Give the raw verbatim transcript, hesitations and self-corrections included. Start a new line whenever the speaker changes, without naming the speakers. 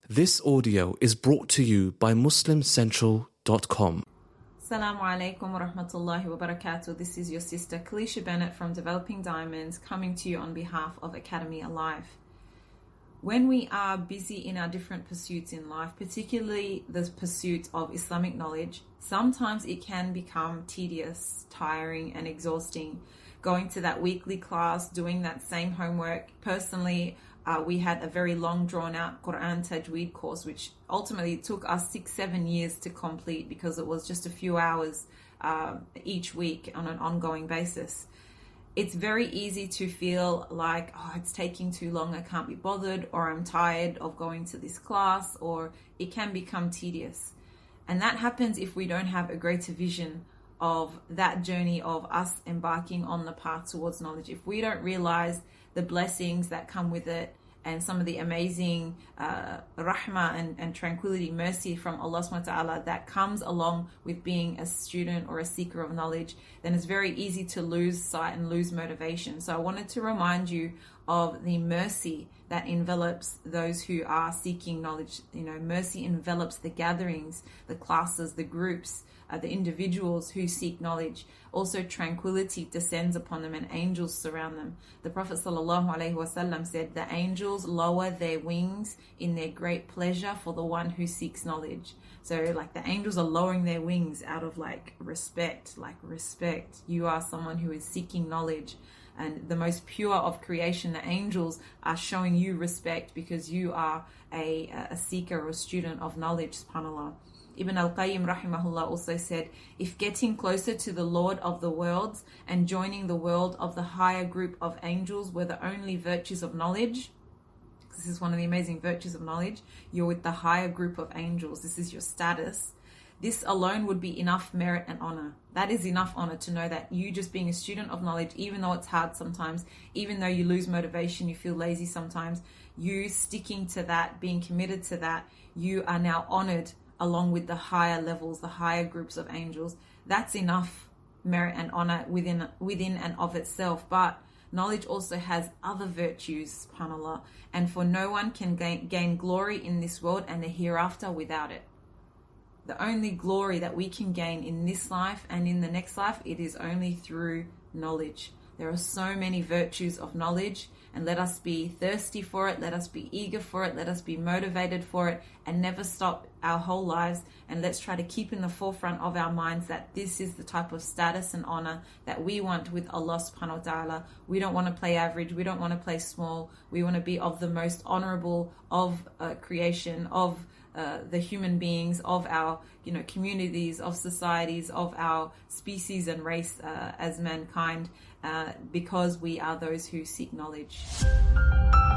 This audio is brought to you by muslim central dot com.
Assalamu alaikum wa rahmatullahi wa barakatuh. This is your sister Kalisha Bennett from Developing Diamonds, coming to you on behalf of Academy Alive. When we are busy in our different pursuits in life, particularly the pursuit of Islamic knowledge, sometimes it can become tedious, tiring and exhausting. Going to that weekly class, doing that same homework. Personally, uh, we had a very long drawn out Quran Tajweed course, which ultimately took us six, seven years to complete because it was just a few hours uh, each week on an ongoing basis. It's very easy to feel like, oh, it's taking too long, I can't be bothered, or I'm tired of going to this class, or it can become tedious. And that happens if we don't have a greater vision of that journey of us embarking on the path towards knowledge. If we don't realize the blessings that come with it and some of the amazing uh, rahmah and, and tranquility, mercy from Allah subhanahu wa ta'ala that comes along with being a student or a seeker of knowledge, then it's very easy to lose sight and lose motivation. So I wanted to remind you of the mercy that envelops those who are seeking knowledge. You know, mercy envelops the gatherings, the classes, the groups, uh, the individuals who seek knowledge. Also, tranquility descends upon them and angels surround them. The Prophet ﷺ said, the angels lower their wings in their great pleasure for the one who seeks knowledge. So like the angels are lowering their wings out of like respect, like respect. You are someone who is seeking knowledge. And the most pure of creation, the angels are showing you respect because you are a, a seeker or a student of knowledge, subhanAllah. Ibn al-Qayyim rahimahullah also said, if getting closer to the Lord of the worlds and joining the world of the higher group of angels were the only virtues of knowledge, this is one of the amazing virtues of knowledge, you're with the higher group of angels, this is your status, this alone would be enough merit and honor. That is enough honor to know that you just being a student of knowledge, even though it's hard sometimes, even though you lose motivation, you feel lazy sometimes, you sticking to that, being committed to that, you are now honored along with the higher levels, the higher groups of angels. That's enough merit and honor within within and of itself. But knowledge also has other virtues, subhanAllah, and for no one can gain, gain glory in this world and the hereafter without it. The only glory that we can gain in this life and in the next life, it is only through knowledge. There are so many virtues of knowledge, and let us be thirsty for it, let us be eager for it, let us be motivated for it, and never stop our whole lives. And let's try to keep in the forefront of our minds that this is the type of status and honor that we want with Allah subhanahu wa ta'ala. We don't want to play average, we don't want to play small, we want to be of the most honorable of uh, creation, of Uh, the human beings, of our you know communities, of societies, of our species and race uh, as mankind, uh, because we are those who seek knowledge.